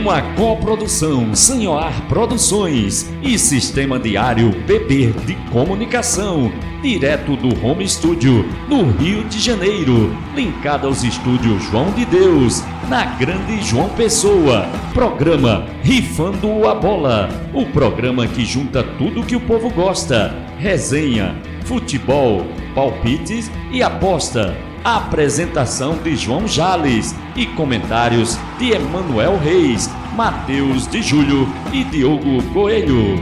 Uma coprodução Sanhoar Produções e Sistema Diário BB de Comunicação, direto do Home Studio, no Rio de Janeiro, linkado aos estúdios João de Deus, na Grande João Pessoa. Programa Rifando a Bola, o programa que junta tudo que o povo gosta: resenha, futebol, palpites e aposta. Apresentação de João Jales e comentários de Emanuel Reis, Matheus de Júlio e Diogo Coelho.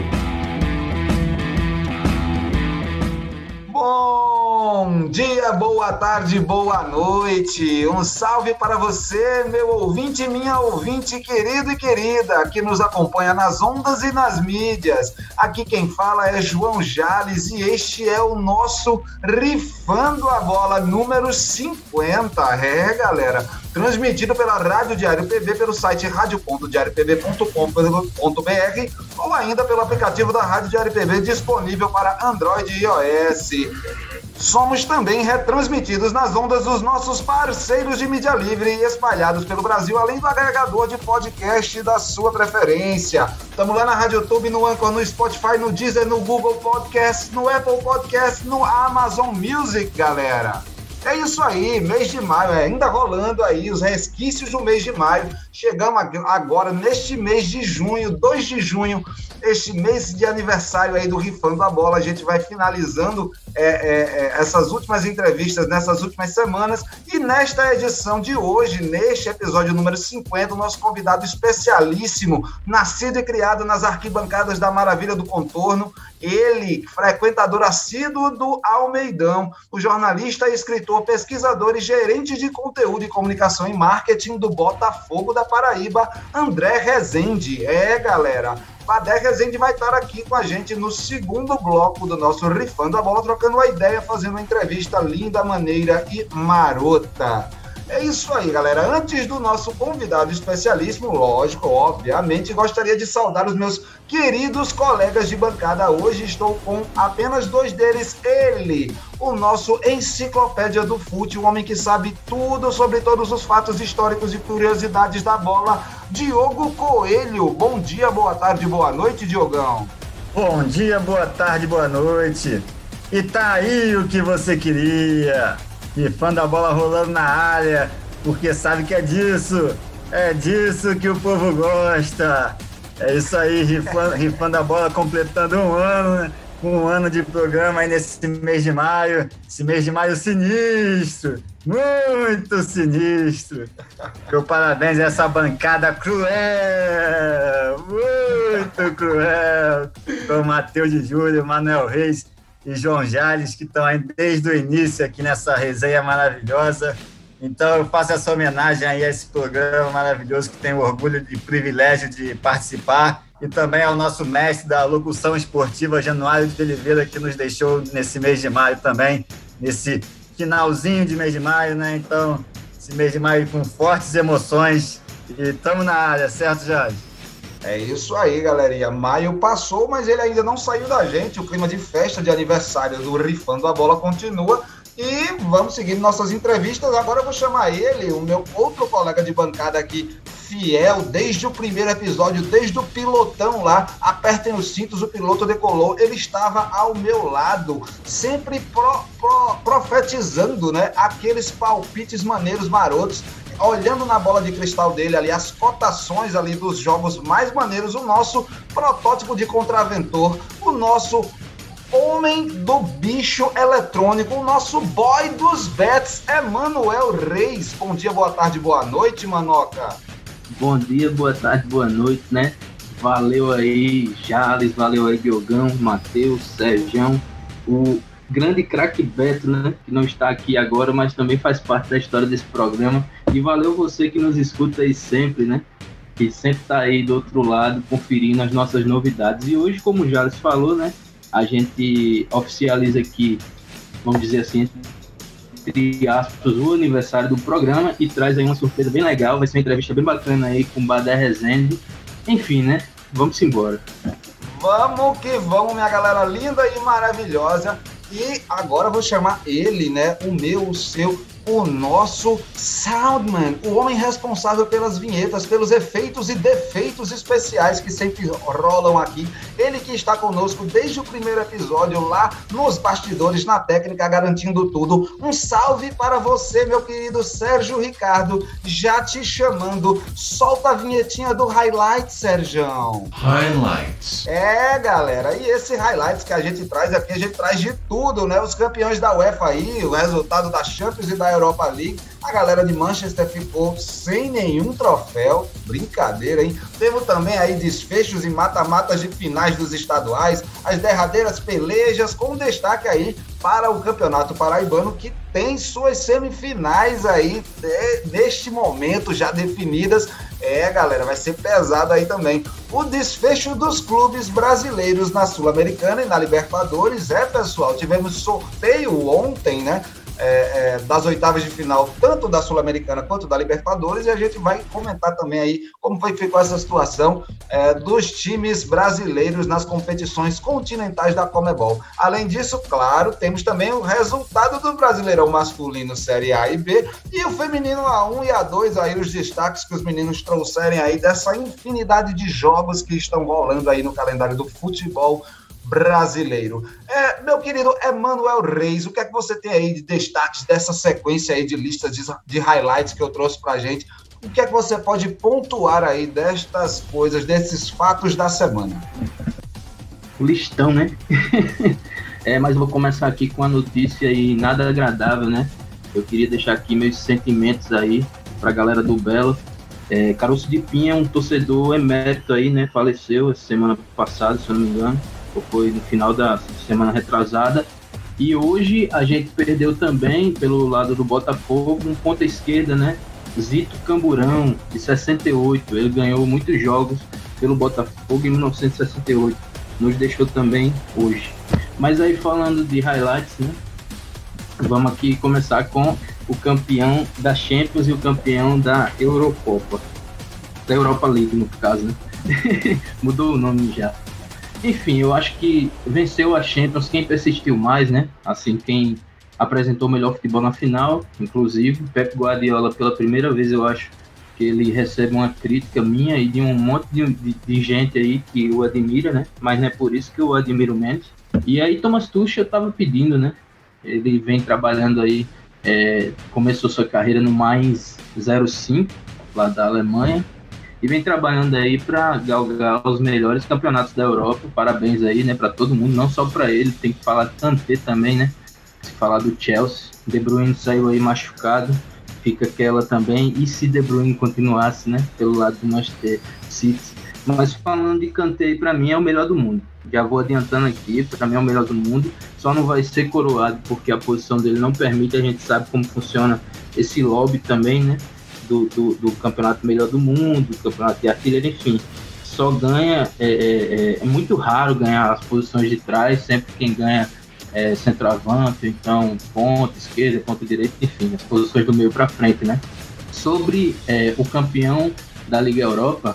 Bom dia, boa tarde, boa noite. Um salve para você, meu ouvinte e minha ouvinte querido e querida, que nos acompanha nas ondas e nas mídias. Aqui quem fala é João Jales e este é o nosso Rifando a Bola número 50. Galera, transmitido pela Rádio Diário PB, pelo site radio.diariopb.com.br ou ainda pelo aplicativo da Rádio Diário PB disponível para Android e iOS. Somos também retransmitidos nas ondas dos nossos parceiros de mídia livre espalhados pelo Brasil, além do agregador de podcast da sua preferência. Estamos lá na Rádio YouTube, no Anchor, no Spotify, no Deezer, no Google Podcast, no Apple Podcast, no Amazon Music, galera. É isso aí, mês de maio, ainda rolando aí os resquícios do mês de maio. Chegamos agora neste mês de junho, 2 de junho, este mês de aniversário aí do Rifando a Bola. A gente vai finalizando essas últimas entrevistas nessas últimas semanas. E nesta edição de hoje, neste episódio número 50, o nosso convidado especialíssimo, nascido e criado nas arquibancadas da Maravilha do Contorno, ele, frequentador assíduo do Almeidão, o jornalista, escritor, pesquisador e gerente de conteúdo e comunicação e marketing do Botafogo da Paraíba, André Rezende. Galera, André Rezende vai estar aqui com a gente no segundo bloco do nosso Rifando a Bola, trocando uma ideia, fazendo uma entrevista linda, maneira e marota. É isso aí, galera. Antes do nosso convidado especialíssimo, lógico, obviamente, gostaria de saudar os meus queridos colegas de bancada. Hoje estou com apenas 2 deles. Ele, o nosso enciclopédia do fute, o homem que sabe tudo sobre todos os fatos históricos e curiosidades da bola, Diogo Coelho. Bom dia, boa tarde, boa noite, Diogão. Bom dia, boa tarde, boa noite. E tá aí o que você queria. Rifando a bola rolando na área, porque sabe que é disso que o povo gosta. É isso aí, rifando a bola, completando um ano, um ano de programa aí nesse mês de maio. Esse mês de maio sinistro, muito sinistro. Meu parabéns a essa bancada cruel, muito cruel, com o Matheus de Júlio, Emanuel Reis e João Jales, que estão aí desde o início aqui nessa resenha maravilhosa. Então eu faço essa homenagem aí a esse programa maravilhoso que tenho orgulho e privilégio de participar, e também ao nosso mestre da locução esportiva, Januário de Oliveira, que nos deixou nesse mês de maio também, nesse finalzinho de mês de maio, né? Então, esse mês de maio com fortes emoções, e estamos na área, certo, Jales? É isso aí, galerinha. Maio passou, mas ele ainda não saiu da gente. O clima de festa de aniversário do Rifando a Bola continua. E vamos seguir nossas entrevistas. Agora eu vou chamar ele, o meu outro colega de bancada aqui, fiel, desde o primeiro episódio, desde o pilotão lá. Apertem os cintos, o piloto decolou. Ele estava ao meu lado, sempre profetizando, né? Aqueles palpites maneiros, marotos, olhando na bola de cristal dele ali, as cotações ali dos jogos mais maneiros, o nosso protótipo de contraventor, o nosso homem do bicho eletrônico, o nosso boy dos bets, Emanuel Reis. Bom dia, boa tarde, boa noite, Manoca. Bom dia, boa tarde, boa noite, né? Valeu aí, Jales, valeu aí, Diogão, Matheus, Sergião, o grande craque Beto, né? Que não está aqui agora, mas também faz parte da história desse programa. E valeu você que nos escuta aí sempre, né? Que sempre está aí do outro lado, conferindo as nossas novidades. E hoje, como o Jales falou, né? A gente oficializa aqui, vamos dizer assim, entre aspas, o aniversário do programa e traz aí uma surpresa bem legal. Vai ser uma entrevista bem bacana aí com o André Rezende. Enfim, né? Vamos embora. Vamos que vamos, minha galera linda e maravilhosa. E agora eu vou chamar ele, né? O meu, o seu o nosso Soundman, o homem responsável pelas vinhetas, pelos efeitos e defeitos especiais que sempre rolam aqui. Ele que está conosco desde o primeiro episódio lá nos bastidores, na técnica, garantindo tudo. Um salve para você, meu querido Sérgio Ricardo, já te chamando. Solta a vinhetinha do Highlights, Sérgio. Highlights. Galera, e esse Highlights que a gente traz aqui, a gente traz de tudo, né? Os campeões da UEFA aí, o resultado da Champions e da Europa League. A galera de Manchester ficou sem nenhum troféu. Brincadeira, hein? Temos também aí desfechos e mata-matas de finais dos estaduais, as derradeiras pelejas, com destaque aí para o Campeonato Paraibano, que tem suas semifinais aí neste momento já definidas. Galera, vai ser pesado aí também. O desfecho dos clubes brasileiros na Sul-Americana e na Libertadores. Pessoal, tivemos sorteio ontem, né? Das oitavas de final, tanto da Sul-Americana quanto da Libertadores, e a gente vai comentar também aí como ficou essa situação dos times brasileiros nas competições continentais da Conmebol. Além disso, claro, temos também o resultado do Brasileirão masculino Série A e B, e o feminino A1 e A2, aí os destaques que os meninos trouxerem aí dessa infinidade de jogos que estão rolando aí no calendário do futebol brasileiro. Meu querido Emanuel Reis, o que é que você tem aí de destaques dessa sequência aí de listas de highlights que eu trouxe pra gente? O que é que você pode pontuar aí destas coisas, desses fatos da semana? O listão, né? Mas eu vou começar aqui com uma notícia aí nada agradável, né? Eu queria deixar aqui meus sentimentos aí pra galera do Belo. Caroço de Pinha, um torcedor emérito aí, né? Faleceu essa semana passada, se eu não me engano. Foi no final da semana retrasada, e hoje a gente perdeu também, pelo lado do Botafogo, um ponta esquerda, né? Zito Camburão, de 68, ele ganhou muitos jogos pelo Botafogo em 1968, nos deixou também hoje. Mas aí, falando de highlights, né? Vamos aqui começar com o campeão da Champions e o campeão da Eurocopa, da Europa League no caso, né? Mudou o nome já. Enfim, eu acho que venceu a Champions quem persistiu mais, né? Assim, quem apresentou o melhor futebol na final, inclusive. Pep Guardiola, pela primeira vez, eu acho que ele recebe uma crítica minha e de um monte de gente aí que o admira, né? Mas não é por isso que eu admiro menos. E aí, Thomas Tuchel estava pedindo, né? Ele vem trabalhando aí, começou sua carreira no Mainz 05, lá da Alemanha, e vem trabalhando aí para galgar os melhores campeonatos da Europa. Parabéns aí, né, para todo mundo, não só para ele, tem que falar de Kanté também, né? Se falar do Chelsea, De Bruyne saiu aí machucado, fica aquela também, e se De Bruyne continuasse, né, pelo lado do Manchester City. Mas falando de Kanté, para mim é o melhor do mundo. Já vou adiantando aqui, para mim é o melhor do mundo, só não vai ser coroado porque a posição dele não permite, a gente sabe como funciona esse lobby também, né? Do campeonato melhor do mundo, do campeonato de artilheiro, enfim, só ganha, é muito raro ganhar as posições de trás, sempre quem ganha é centroavante, então ponta esquerda, ponta direita, enfim, as posições do meio para frente, né? Sobre o campeão da Liga Europa,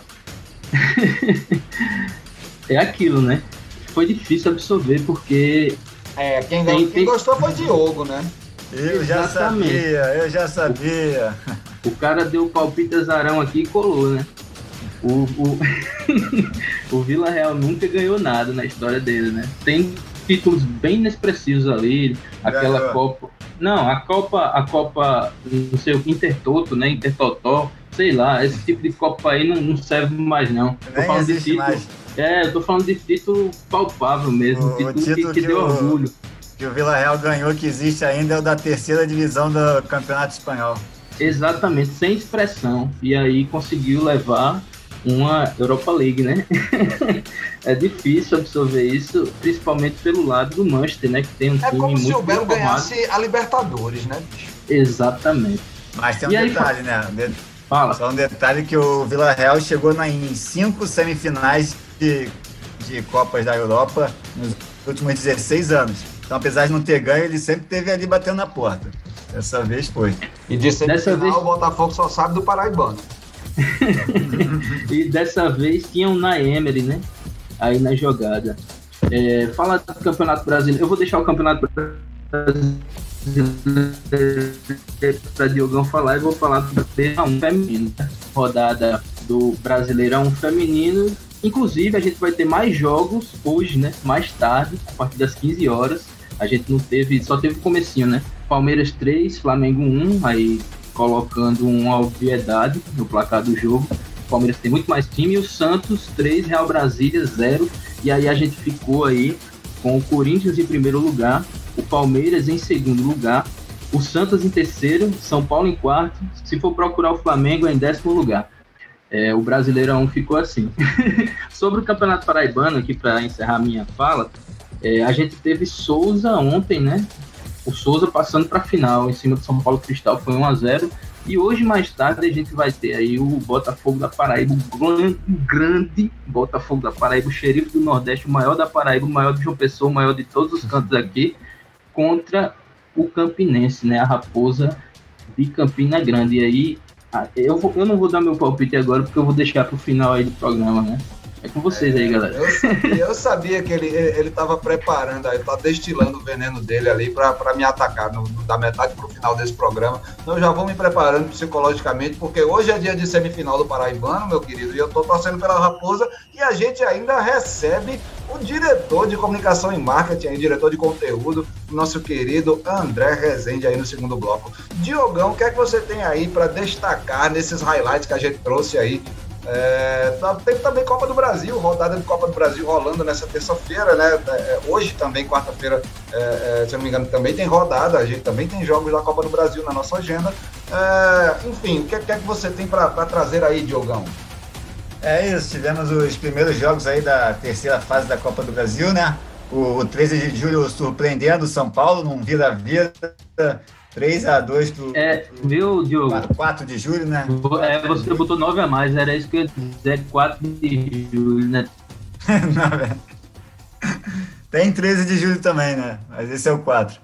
é aquilo, né? Foi difícil absorver, porque quem gostou foi Diogo, né? Eu já sabia. O cara deu o palpite azarão aqui e colou, né? O Vila Real nunca ganhou nada na história dele, né? Tem títulos bem inexpressivos ali, aquela Copa... Não, a Copa, não sei, o Intertoto, né? Intertotó, sei lá, esse tipo de Copa aí não serve mais, não. Tô Nem falando existe de título, mais. eu tô falando de título palpável mesmo, título que deu orgulho. Que o Vila Real ganhou, que existe ainda, é o da terceira divisão do Campeonato Espanhol. Exatamente, sem expressão. E aí conseguiu levar uma Europa League, né? É difícil absorver isso, principalmente pelo lado do Manchester, né? Que tem um time muito como se o Belo formado. ganhasse a Libertadores, né, bicho? Exatamente. Mas tem um E detalhe, aí, né? Fala. Só um detalhe que o Vila Real chegou em 5 semifinais de Copas da Europa nos últimos 16 anos. Então, apesar de não ter ganho, ele sempre esteve ali batendo na porta. Dessa vez foi. E de semifinal, vez... o Botafogo só sabe do Paraibano. E dessa vez tinha um Naemery, né? Aí na jogada. Fala do Campeonato Brasileiro. Eu vou deixar o Campeonato Brasileiro para Diogão falar, e vou falar do Brasileirão feminino, rodada do Brasileirão feminino. Inclusive, a gente vai ter mais jogos hoje, né? Mais tarde, a partir das 15 horas. A gente não teve, só teve o comecinho, né? Palmeiras 3, Flamengo 1, aí colocando uma obviedade no placar do jogo. O Palmeiras tem muito mais time, e o Santos 3, Real Brasília 0. E aí a gente ficou aí com o Corinthians em primeiro lugar, o Palmeiras em segundo lugar, o Santos em terceiro, São Paulo em quarto. Se for procurar o Flamengo, é em 10º lugar. O Brasileirão ficou assim. Sobre o Campeonato Paraibano, aqui para encerrar minha fala, a gente teve Souza ontem, né? O Souza passando para a final em cima do São Paulo Cristal, foi 1-0. E hoje, mais tarde, a gente vai ter aí o Botafogo da Paraíba, o grande Botafogo da Paraíba, o xerife do Nordeste, o maior da Paraíba, o maior de João Pessoa, o maior de todos os cantos aqui, contra o Campinense, né? A Raposa de Campina Grande. E aí, eu não vou dar meu palpite agora, porque eu vou deixar para o final aí do programa, né? É com vocês aí, galera. Eu sabia que ele estava preparando, ele tá destilando o veneno dele ali para me atacar da metade para o final desse programa. Então eu já vou me preparando psicologicamente, porque hoje é dia de semifinal do Paraibano, meu querido, e eu estou torcendo pela Raposa, e a gente ainda recebe o diretor de comunicação e marketing, diretor de conteúdo, nosso querido André Rezende aí no segundo bloco. Diogão, o que é que você tem aí para destacar nesses highlights que a gente trouxe aí? Tem também Copa do Brasil, rodada de Copa do Brasil rolando nessa terça-feira, né? Hoje também, quarta-feira, se eu não me engano, também tem rodada, a gente também tem jogos da Copa do Brasil na nossa agenda. Enfim, o que é que você tem para trazer aí, Diogão? É isso, tivemos os primeiros jogos aí da terceira fase da Copa do Brasil, né? O 13 de julho surpreendendo o São Paulo num vira-vira, 3-2 pro... viu, Diogo? 4 de julho, né? Você botou 9 a mais, era isso que eu ia dizer, 4 de julho, né? Tem 13 de julho também, né? Mas esse é o 4.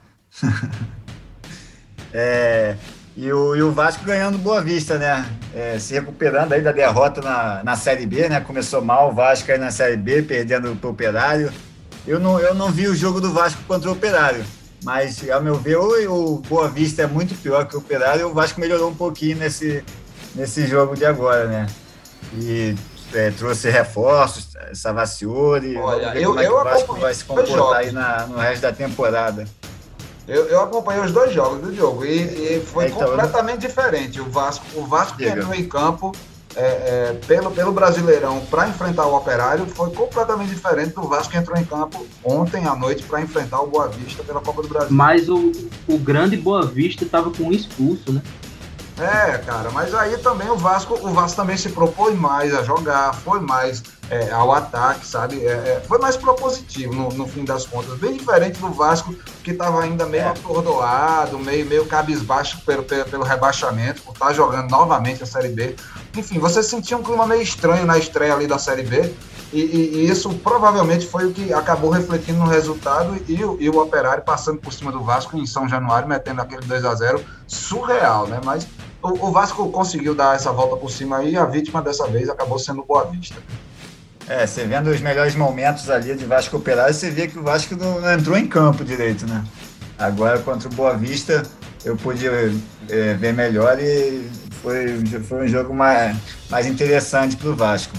E o Vasco ganhando Boa Vista, né? Se recuperando aí da derrota na Série B, né? Começou mal o Vasco aí na Série B, perdendo pro Operário. Eu não vi o jogo do Vasco contra o Operário. Mas, ao meu ver, o Boa Vista é muito pior que o Operário, e o Vasco melhorou um pouquinho nesse jogo de agora, né? E trouxe reforços, Savasciori. Olha, como é que o Vasco vai se comportar aí no resto da temporada. Eu acompanhei os dois jogos do jogo e foi completamente diferente. O Vasco que entrou em campo pelo Brasileirão para enfrentar o Operário foi completamente diferente do Vasco que entrou em campo ontem à noite para enfrentar o Boa Vista pela Copa do Brasil. Mas o grande Boa Vista estava com um expulso, né? Cara, mas aí também o Vasco também se propôs mais a jogar, foi mais ao ataque, sabe? Foi mais propositivo no fim das contas, bem diferente do Vasco, que estava ainda meio atordoado, meio cabisbaixo pelo rebaixamento, por estar jogando novamente a Série B. Enfim, você sentia um clima meio estranho na estreia ali da Série B, e isso provavelmente foi o que acabou refletindo no resultado, e o Operário passando por cima do Vasco em São Januário, metendo aquele 2-0 surreal, né? Mas o Vasco conseguiu dar essa volta por cima aí, e a vítima dessa vez acabou sendo o Boa Vista. Você vendo os melhores momentos ali de Vasco Operário, você vê que o Vasco não entrou em campo direito, né? Agora, contra o Boa Vista, eu pude ver melhor, e foi um jogo mais interessante para o Vasco.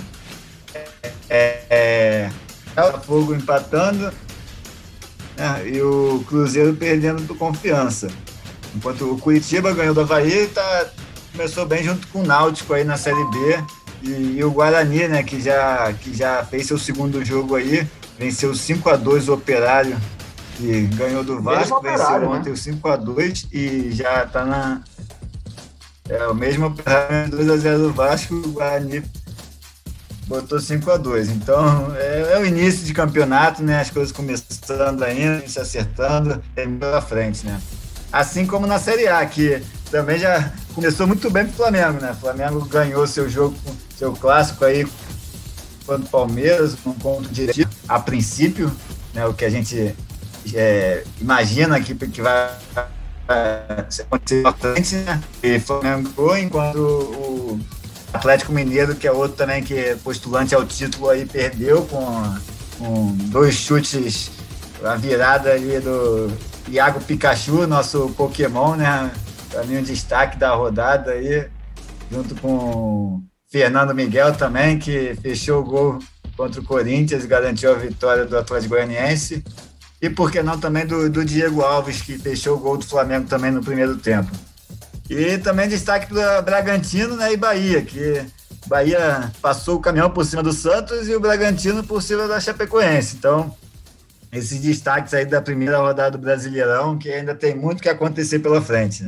O Fogo empatando, né? E o Cruzeiro perdendo do Confiança. Enquanto o Curitiba ganhou do Avaí, começou bem junto com o Náutico aí na Série B. E o Guarani, né, que já fez seu segundo jogo aí, venceu 5-2 o Operário, que ganhou do Vasco, venceu ontem o 5-2 e já está o mesmo Operário, 2-0 do Vasco, o Guarani botou 5-2. Então, é o início de campeonato, né, as coisas começando ainda, se acertando, pela frente, né. Assim como na Série A, que também já começou muito bem pro Flamengo, né? O Flamengo ganhou seu jogo, seu clássico aí contra o Palmeiras, um ponto direto a princípio, né? O que a gente imagina que vai acontecer bastante, né? E o Flamengo ganhou, enquanto o Atlético Mineiro, que é outro também que é postulante ao título, aí perdeu com 2 chutes, a virada ali Iago Pikachu, nosso Pokémon, né? Para mim, um destaque da rodada aí, junto com Fernando Miguel também, que fechou o gol contra o Corinthians e garantiu a vitória do Atlético Goianiense. E por que não também do Diego Alves, que fechou o gol do Flamengo também no primeiro tempo. E também destaque para Bragantino, né, e Bahia, que Bahia passou o caminhão por cima do Santos e o Bragantino por cima da Chapecoense. Então, esses destaques aí da primeira rodada do Brasileirão, que ainda tem muito que acontecer pela frente. Né?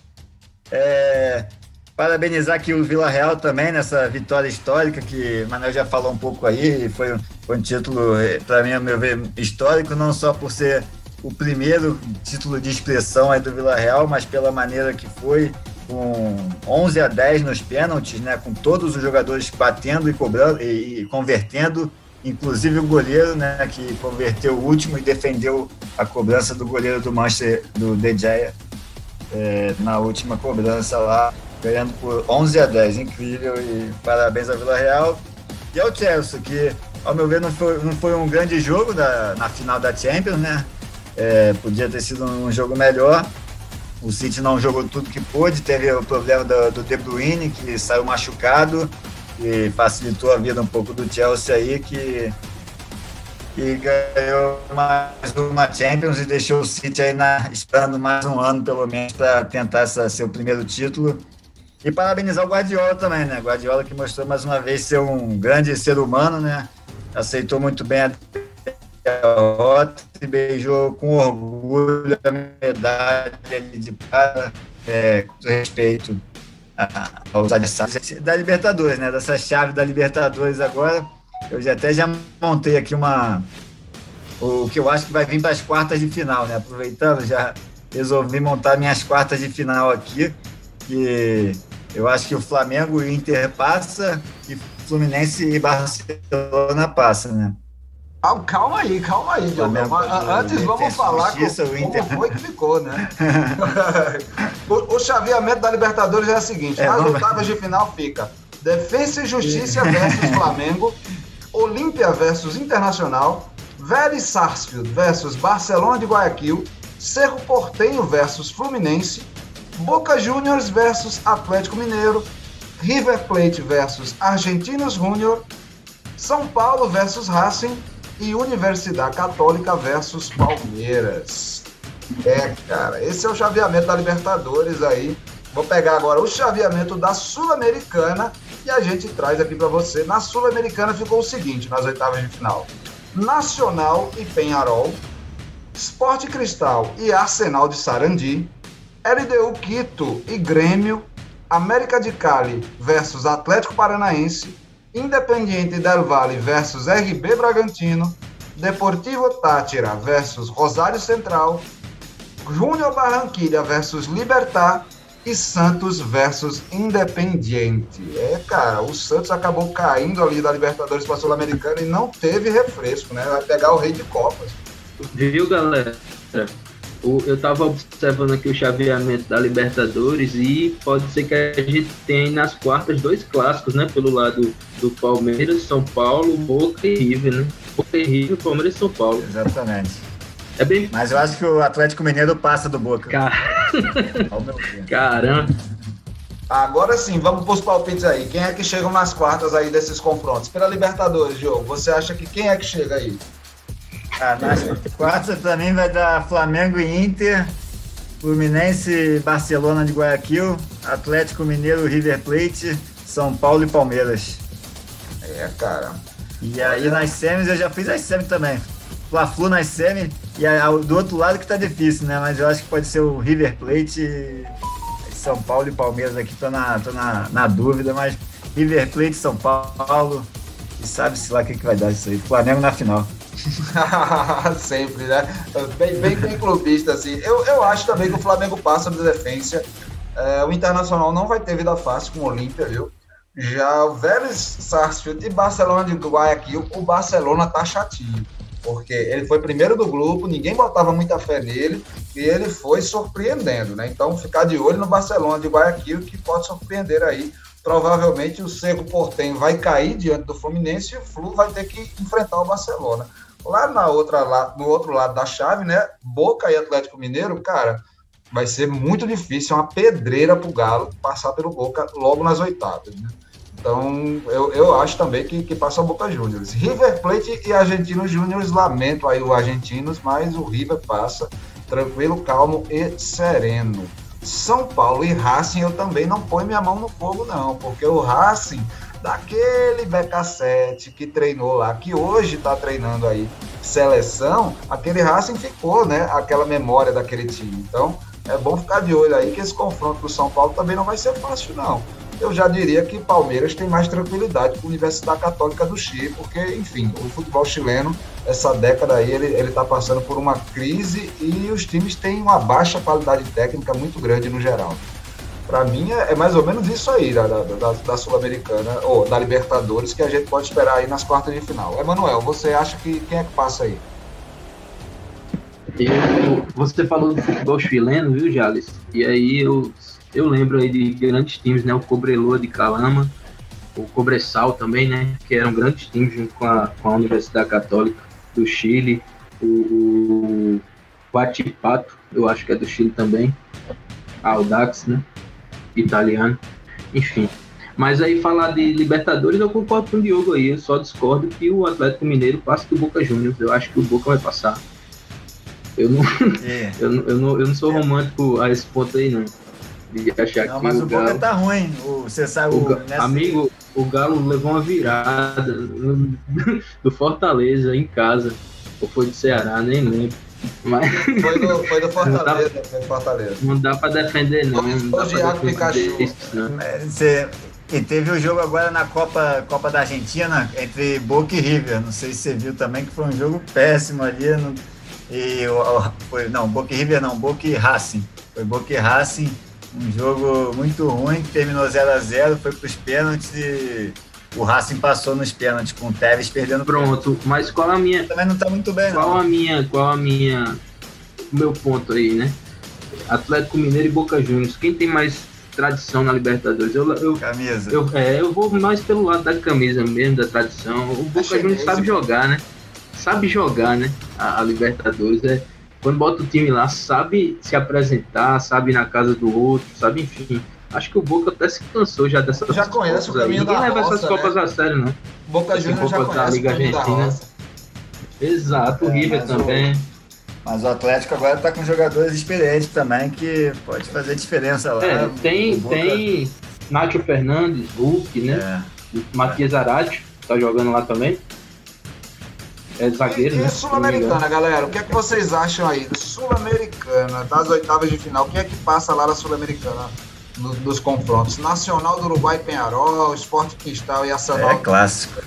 Parabenizar aqui o Vila Real também nessa vitória histórica, que o Manuel já falou um pouco aí, foi um título, para mim, a meu ver, histórico, não só por ser o primeiro título de expressão aí do Vila Real, mas pela maneira que foi, com 11-10 nos pênaltis, né, com todos os jogadores batendo e cobrando e convertendo, inclusive o goleiro, né, que converteu o último e defendeu a cobrança do goleiro do Manchester, do De Gea, na última cobrança lá, ganhando por 11-10, incrível, e parabéns ao Vila Real. E ao Chelsea, que, ao meu ver, não foi um grande jogo na final da Champions, né? Podia ter sido um jogo melhor. O City não jogou tudo que pôde, teve o problema do De Bruyne, que saiu machucado, e facilitou a vida um pouco do Chelsea aí, que ganhou mais uma Champions e deixou o City aí esperando mais um ano, pelo menos, para tentar seu primeiro título. E parabenizar o Guardiola também, né? Guardiola, que mostrou mais uma vez ser um grande ser humano, né? Aceitou muito bem a derrota e beijou com orgulho a medalha de prata, com respeito aos adversários da Libertadores, né? Dessa chave da Libertadores agora. Eu já montei aqui o que eu acho que vai vir para as quartas de final, né? Aproveitando, já resolvi montar minhas quartas de final aqui, que eu acho que o Flamengo e o Inter passa, e Fluminense e Barcelona passa, né? Calma aí, Diogo. Antes vamos falar como foi que ficou, né? O chaveamento da Libertadores é o seguinte, nas oitavas de final fica Defensa e Justiça versus Flamengo, Olímpia versus Internacional, Vélez Sarsfield versus Barcelona de Guayaquil, Cerro Porteño versus Fluminense, Boca Juniors versus Atlético Mineiro, River Plate versus Argentinos Júnior, São Paulo versus Racing e Universidade Católica versus Palmeiras. Cara, esse é o chaveamento da Libertadores aí. Vou pegar agora o chaveamento da Sul-Americana e a gente traz aqui para você. Na Sul-Americana ficou o seguinte, nas oitavas de final: Nacional e Peñarol, Sport Cristal e Arsenal de Sarandi, LDU Quito e Grêmio, América de Cali versus Atlético Paranaense, Independiente del Valle versus RB Bragantino, Deportivo Táchira versus Rosário Central, Júnior Barranquilla versus Libertad e Santos versus Independiente. Cara, o Santos acabou caindo ali da Libertadores para a Sul-Americana e não teve refresco, né? Vai pegar o rei de copas. Viu, galera? Eu estava observando aqui o chaveamento da Libertadores e pode ser que a gente tenha nas quartas 2 clássicos, né? Pelo lado do Palmeiras, São Paulo, Boca e River, né? Boca e River, Palmeiras e São Paulo. Exatamente. Mas eu acho que o Atlético Mineiro passa do Boca. Caramba. Agora sim, vamos para os palpites aí. Quem é que chega nas quartas aí desses confrontos? Pela Libertadores, Diogo, você acha que quem é que chega aí? Nas quartas também vai dar Flamengo e Inter, Fluminense e Barcelona de Guayaquil, Atlético Mineiro, River Plate, São Paulo e Palmeiras. Cara. E aí nas semis eu já fiz as semis também. Fla-Flu nas semis e do outro lado que tá difícil, né? Mas eu acho que pode ser o River Plate, São Paulo e Palmeiras aqui. Tô na dúvida, mas River Plate, São Paulo, e sabe-se lá o que vai dar isso aí. Flamengo na final. Sempre, né? Bem clubista, assim. Eu acho também que o Flamengo passa do Defensa. O Internacional não vai ter vida fácil com o Olímpia, viu? Já o Vélez Sarsfield e Barcelona de Guayaquil, o Barcelona tá chatinho, porque ele foi primeiro do grupo, ninguém botava muita fé nele, e ele foi surpreendendo, né? Então, ficar de olho no Barcelona de Guayaquil, que pode surpreender aí provavelmente o Cerro Porteño vai cair diante do Fluminense e o Flu vai ter que enfrentar o Barcelona. Lá no outro lado da chave, né, Boca e Atlético Mineiro, cara, vai ser muito difícil, é uma pedreira pro Galo passar pelo Boca logo nas oitavas, né? Então, eu acho também que passa o Boca Juniors. River Plate e Argentinos Júnior, lamento aí o Argentinos, mas o River passa tranquilo, calmo e sereno. São Paulo e Racing, eu também não ponho minha mão no fogo, não, porque o Racing, daquele BK7 que treinou lá, que hoje está treinando aí seleção, aquele Racing ficou, né? Aquela memória daquele time. Então, é bom ficar de olho aí que esse confronto do São Paulo também não vai ser fácil, não. Eu já diria que Palmeiras tem mais tranquilidade com a Universidade Católica do Chile, porque, enfim, o futebol chileno, essa década aí, ele está passando por uma crise e os times têm uma baixa qualidade técnica muito grande no geral. Para mim, é mais ou menos isso aí, da Sul-Americana, ou da Libertadores, que a gente pode esperar aí nas quartas de final. Emanuel, você acha que quem é que passa aí? Você falou do futebol chileno, viu, Jales? E aí eu lembro aí de grandes times, né? O Cobreloa de Calama, o Cobresal também, né? Que eram grandes times junto com a Universidade Católica do Chile, o Huachipato, eu acho que é do Chile também, a Audax, né? Italiano, enfim. Mas aí falar de Libertadores, eu concordo com o Diogo aí, eu só discordo que o Atlético Mineiro passa do Boca Juniors, eu acho que o Boca vai passar. Eu não sou romântico a esse ponto aí, não. De achar não, que mas o Galo, Boca tá ruim. Você sabe, amigo, o Galo levou uma virada do Fortaleza em casa. Ou foi do Ceará, nem lembro. Mas foi do Fortaleza, foi do Fortaleza. Não dá pra defender, não. E teve o jogo agora na Copa da Argentina entre Boca e River. Não sei se você viu também, que foi um jogo péssimo ali. Boca e River não, Boca e Racing. Foi Boca e Racing, um jogo muito ruim, que terminou 0-0, foi para os pênaltis e o Racing passou nos pênaltis com o Tevez perdendo. Pronto, mas qual a minha... Também não está muito bem, qual a minha... O meu ponto aí, né? Atlético Mineiro e Boca Juniors. Quem tem mais tradição na Libertadores? Camisa. Eu vou mais pelo lado da camisa mesmo, da tradição. O Boca Juniors sabe jogar, né? Sabe jogar, né? A Libertadores quando bota o time lá, sabe se apresentar, sabe ir na casa do outro, sabe, enfim. Acho que o Boca até se cansou já dessas já conhece o caminho da roça. Ninguém leva essas Copas a sério, não. Boca Juniors já conhece da Liga Argentina. Exato, o River também. Mas o Atlético agora tá com jogadores experientes também, que pode fazer diferença lá. Tem Nacho Fernandes, Hulk, né? Matias Arati, tá jogando lá também. É zagueiro, né? E Sul-Americana, galera, o que é que vocês acham aí? Sul-Americana, das oitavas de final, o que é que passa lá na Sul-Americana dos confrontos? Nacional do Uruguai, Peñarol, Sport Cristal e Arsenal. É clássico.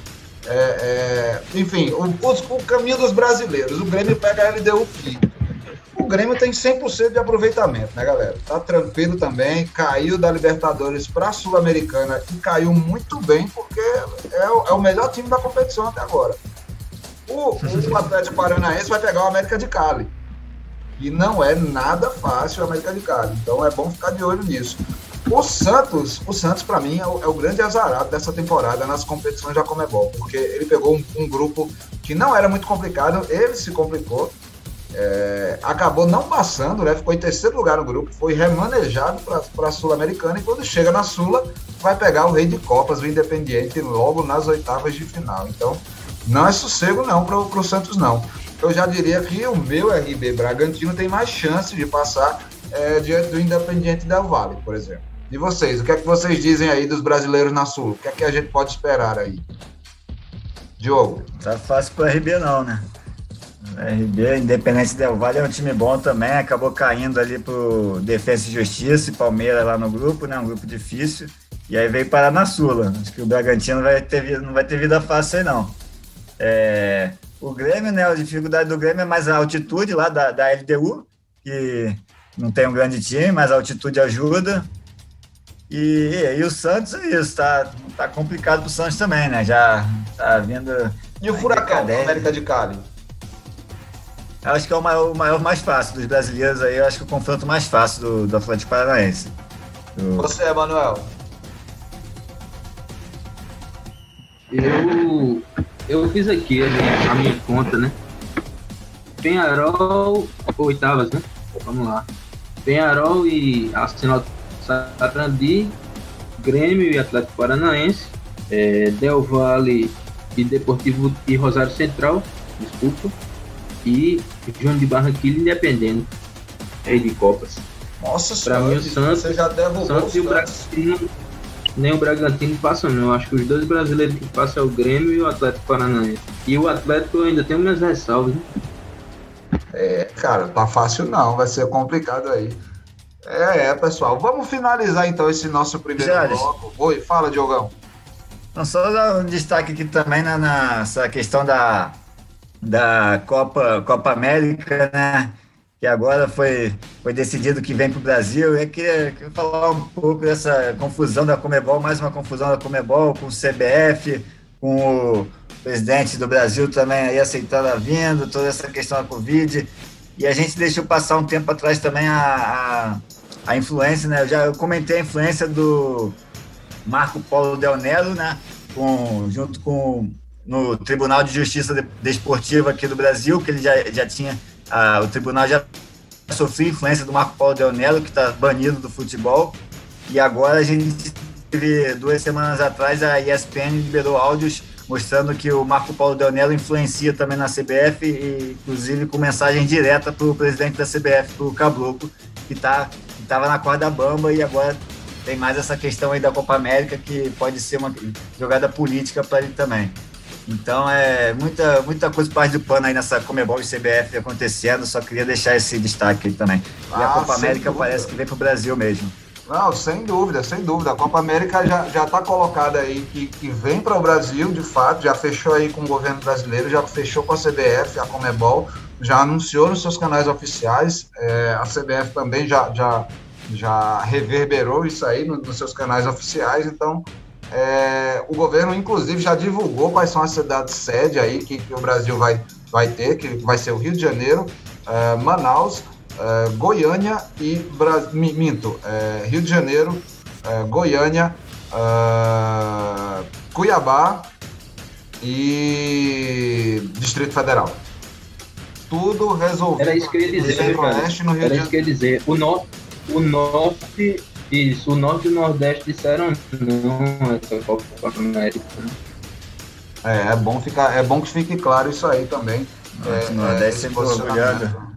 Enfim, o caminho dos brasileiros. O Grêmio pega a LDU FI. O Grêmio tem 100% de aproveitamento, né, galera? Tá tranquilo também, caiu da Libertadores pra Sul-Americana e caiu muito bem, porque é o melhor time da competição até agora. O Atlético Paranaense vai pegar o América de Cali. E não é nada fácil o América de Cali. Então é bom ficar de olho nisso. O Santos para mim, é o grande azarado dessa temporada nas competições da Conmebol. Porque ele pegou um grupo que não era muito complicado, ele se complicou. Acabou não passando, né? Ficou em terceiro lugar no grupo, foi remanejado para a Sul-Americana e quando chega na Sula, vai pegar o Rei de Copas, o Independiente, logo nas oitavas de final. Então, não é sossego não para o Santos, não. Eu já diria que o meu RB Bragantino tem mais chance de passar diante do Independiente del Valle, por exemplo. E vocês, o que é que vocês dizem aí dos brasileiros na Sul? O que é que a gente pode esperar aí? Diogo? Tá fácil para o RB não, né? O RB, Independente del Valle, é um time bom também, acabou caindo ali pro Defensa e Justiça e Palmeiras lá no grupo, né? Um grupo difícil. E aí veio parar na Sula. Acho que o Bragantino não vai ter vida fácil aí, não. O Grêmio, né, a dificuldade do Grêmio é mais a altitude lá da LDU, que não tem um grande time, mas a altitude ajuda. E o Santos é isso, tá complicado pro Santos também, né? Já tá vindo. E o Furacão, o América de Cali? Eu acho que é o maior mais fácil dos brasileiros aí, eu acho que o confronto mais fácil do Atlético Paranaense. Você, Emanuel? Eu fiz aqui a minha conta, né? Penharol, oitavas, né? Vamos lá. Penharol e Arsenal Sarandi, Grêmio e Atlético Paranaense, Del Valle e Deportivo e Rosário Central, desculpa, e João de Barranquilla Independente, rei de Copas. Nossa Pra mim, o Santos, você já derrubou Santos e o Bragantino, nem o Bragantino passa não. Eu acho que os dois brasileiros que passam é o Grêmio e o Atlético Paranaense. E o Atlético eu ainda tenho minhas ressalvas, né? Cara, tá fácil não, vai ser complicado aí. Pessoal, vamos finalizar então esse nosso primeiro bloco. Oi, fala, Diogão. Não, só dar um destaque aqui também nessa questão da Copa América, né? Que agora foi decidido que vem para o Brasil. Eu queria falar um pouco dessa confusão da Conmebol, mais uma confusão da Conmebol com o CBF, com o presidente do Brasil também aí aceitando a vinda, toda essa questão da Covid. E a gente deixou passar um tempo atrás também a influência, né? Eu comentei a influência do Marco Polo Del Nero, né? Junto com no Tribunal de Justiça Desportiva aqui do Brasil, que ele já tinha. O tribunal já sofreu influência do Marco Polo Del Nero, que está banido do futebol, e agora a gente teve 2 semanas atrás a ESPN liberou áudios mostrando que o Marco Polo Del Nero influencia também na CBF, e inclusive com mensagem direta para o presidente da CBF, para o Caboclo, que estava na corda bamba, e agora tem mais essa questão aí da Copa América, que pode ser uma jogada política para ele também. Então, muita coisa por parte do pano aí nessa Conmebol e CBF acontecendo, só queria deixar esse destaque aí também. E a Copa América parece que vem pro Brasil mesmo. Não, sem dúvida. A Copa América já está colocada aí, que vem para o Brasil, de fato, já fechou aí com o governo brasileiro, já fechou com a CBF, a Conmebol, já anunciou nos seus canais oficiais, a CBF também já reverberou isso aí nos seus canais oficiais, então... o governo, inclusive, já divulgou quais são as cidades sede aí que o Brasil vai ter, que vai ser o Rio de Janeiro, Manaus, Goiânia e Rio de Janeiro, Goiânia, Cuiabá e Distrito Federal. Tudo resolvido. Era isso que eu ia dizer, Centro-Oeste, no Rio de Janeiro. Era isso que eu ia dizer. O Norte... Isso, o Norte e o Nordeste disseram não essa Copa América. É bom que fique claro isso aí também. O Nordeste sempre orgulhado.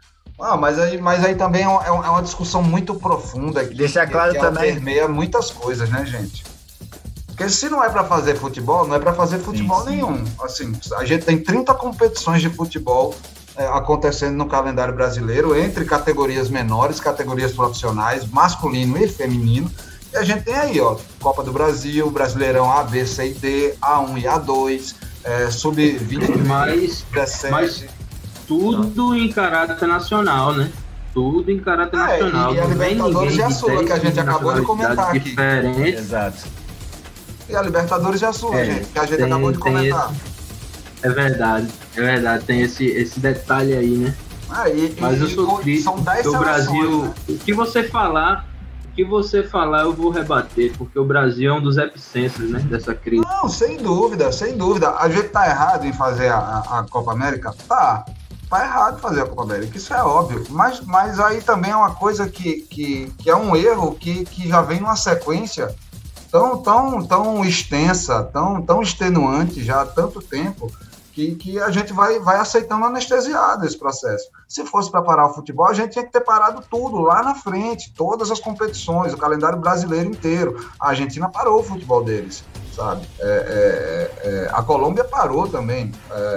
Mas aí também é uma discussão muito profunda. Deixar claro que também. Permeia muitas coisas, né, gente? Porque se não é para fazer futebol, não é para fazer futebol nenhum. Assim, a gente tem 30 competições de futebol acontecendo no calendário brasileiro, entre categorias menores, categorias profissionais, masculino e feminino, e a gente tem aí, Copa do Brasil, Brasileirão A, B, C e D, A1 e A2, Sub-20, mas tudo em caráter nacional, né? Tudo em caráter nacional. E a Libertadores e a Sula, que a gente acabou de comentar aqui. Diferente. Exato. E a Libertadores e a Sula, gente, que a gente acabou de comentar. É verdade, tem esse detalhe aí, né? Mas eu sou crítico, porque o Brasil, né? o que você falar, eu vou rebater, porque o Brasil é um dos epicentros, né, dessa crise. Não, sem dúvida. A gente tá errado em fazer a Copa América? Tá errado fazer a Copa América, isso é óbvio, mas aí também é uma coisa que é um erro que já vem numa sequência tão extensa, tão extenuante já há tanto tempo, que a gente vai aceitando anestesiado esse processo. Se fosse para parar o futebol, a gente tinha que ter parado tudo lá na frente, todas as competições, o calendário brasileiro inteiro. A Argentina parou o futebol deles, sabe? A Colômbia parou também.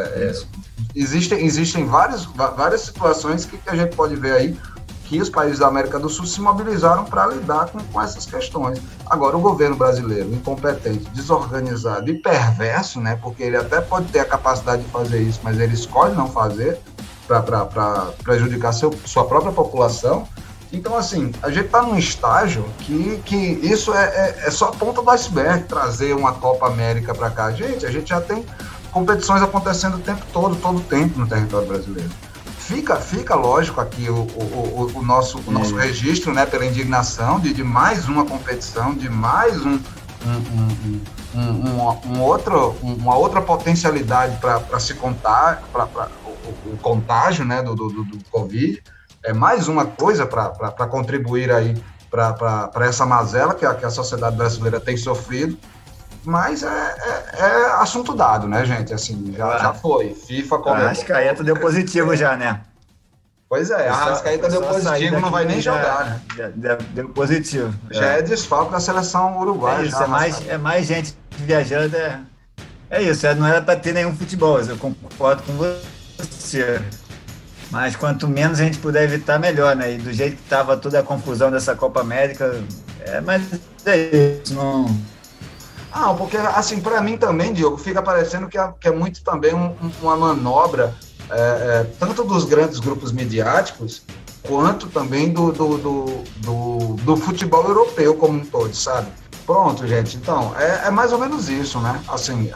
Existem várias situações que a gente pode ver aí, que os países da América do Sul se mobilizaram para lidar com essas questões. Agora, o governo brasileiro, incompetente, desorganizado e perverso, né, porque ele até pode ter a capacidade de fazer isso, mas ele escolhe não fazer para prejudicar sua própria população. Então, assim, a gente está num estágio que isso é só a ponta do iceberg, trazer uma Copa América para cá. Gente, a gente já tem competições acontecendo o tempo todo o tempo no território brasileiro. Fica lógico aqui o nosso registro, né, pela indignação de mais uma competição, de mais uma outra potencialidade para se contar, o contágio, né, do Covid, é mais uma coisa para contribuir aí para essa mazela que a sociedade brasileira tem sofrido, mas é assunto dado, né, gente? Assim, já foi. FIFA como. A Arrascaeta deu positivo já, né? Pois é, a Arrascaeta deu positivo, não vai nem jogar, né? Deu positivo. Já é desfalque da seleção uruguaia. Isso, é mais gente viajando. É isso, não era para ter nenhum futebol, eu concordo com você. Mas quanto menos a gente puder evitar, melhor, né? E do jeito que estava toda a confusão dessa Copa América, mas é isso, não... porque, assim, para mim também, Diogo, fica parecendo que é muito também uma manobra, tanto dos grandes grupos midiáticos, quanto também do futebol europeu como um todo, sabe? Pronto, gente, então, é mais ou menos isso, né? Assim,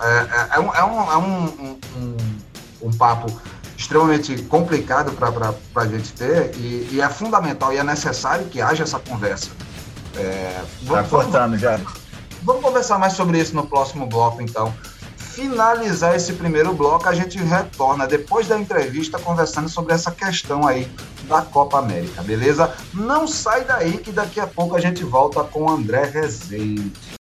um papo extremamente complicado para a gente ter, e é fundamental e é necessário que haja essa conversa. Tá cortando já. Vamos conversar mais sobre isso no próximo bloco, então. Finalizar esse primeiro bloco, a gente retorna depois da entrevista conversando sobre essa questão aí da Copa América, beleza? Não sai daí que daqui a pouco a gente volta com o André Rezende.